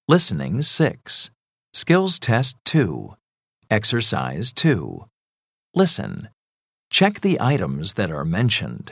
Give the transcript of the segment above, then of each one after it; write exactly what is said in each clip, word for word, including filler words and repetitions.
Listening six. Skills Test two. Exercise two. Listen. Check the items that are mentioned.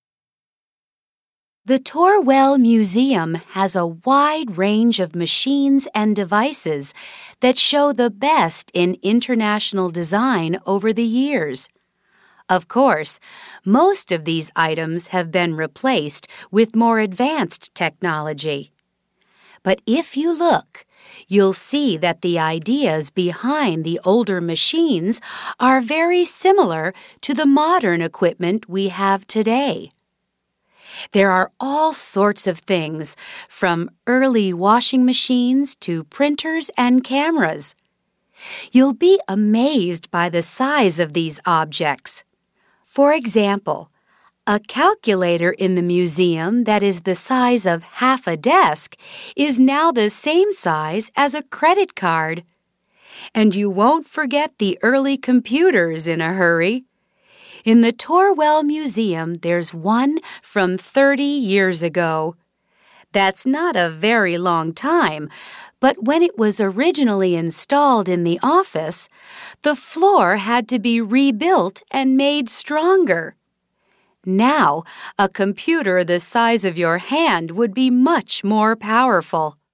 The Torwell Museum has a wide range of machines and devices that show the best in international design over the years. Of course, most of these items have been replaced with more advanced technology. But if you look, you'll see that the ideas behind the older machines are very similar to the modern equipment we have today. There are all sorts of things, from early washing machines to printers and cameras. You'll be amazed by the size of these objects. For example, a calculator in the museum that is the size of half a desk is now the same size as a credit card. And you won't forget the early computers in a hurry. In the Torwell Museum, there's one from thirty years ago. That's not a very long time, but when it was originally installed in the office, the floor had to be rebuilt and made stronger. Now, a computer the size of your hand would be much more powerful.